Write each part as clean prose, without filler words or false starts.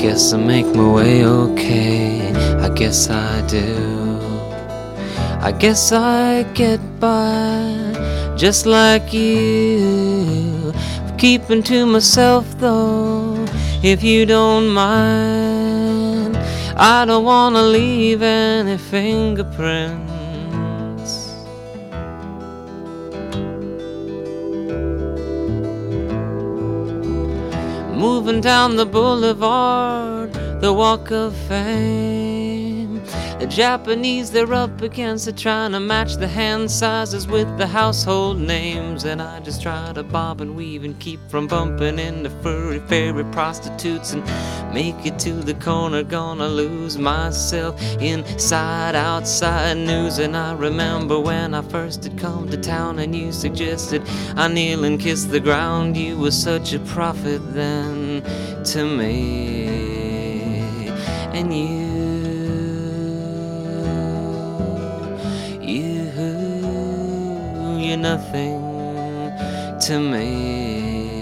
guess I make my way okay, I guess I do. I guess I get by just like you, keeping to myself though, if you don't mind. I don't wanna leave any fingerprints. Moving down the boulevard, the Walk of Fame. The Japanese, they're up against it, trying to match the hand sizes with the household names. And I just try to bob and weave and keep from bumping into furry fairy prostitutes and make it to the corner. Gonna lose myself inside outside news. And I remember when I first had come to town and you suggested I kneel and kiss the ground. You were such a prophet then to me. And you're nothing to me.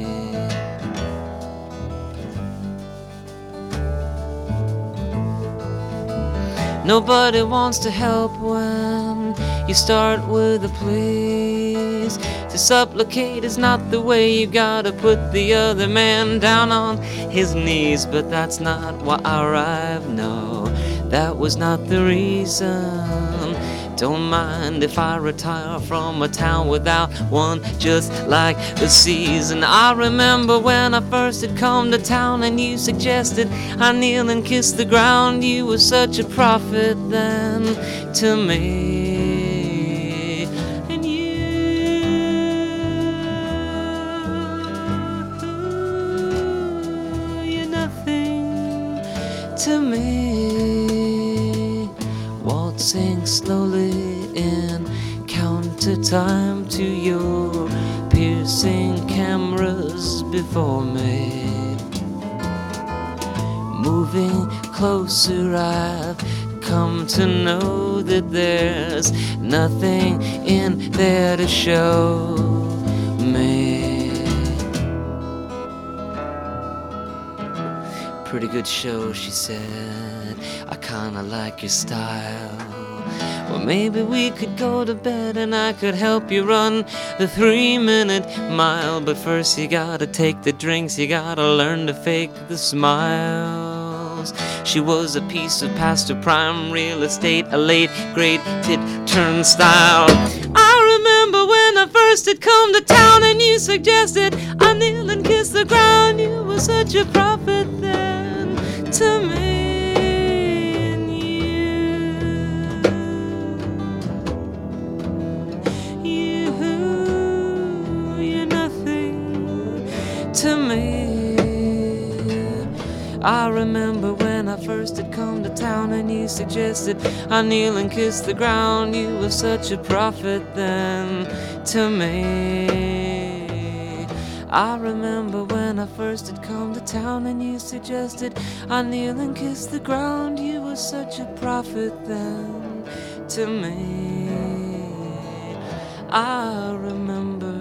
Nobody wants to help when you start with a please. To supplicate is not the way, you gotta put the other man down on his knees. But that's not why I arrived, no, that was not the reason. Don't mind if I retire from a town without one, just like the season. I remember when I first had come to town and you suggested I kneel and kiss the ground. You were such a prophet then to me. And you're nothing to me. Waltzing slowly in counter time to your piercing cameras before me. Moving closer, I've come to know that there's nothing in there to show me. Pretty good show, she said, I kinda like your style. Well, maybe we could go to bed and I could help you run the 3-minute mile. But first you gotta take the drinks, you gotta learn to fake the smiles. She was a piece of past her prime real estate, a late grade tit turnstile. I remember when I first had come to town and you suggested I kneel and kiss the ground. You were such a prophet then to me. To me, I remember when I first had come to town and you suggested I kneel and kiss the ground. You were such a prophet then to me. I remember when I first had come to town and you suggested I kneel and kiss the ground. You were such a prophet then to me. I remember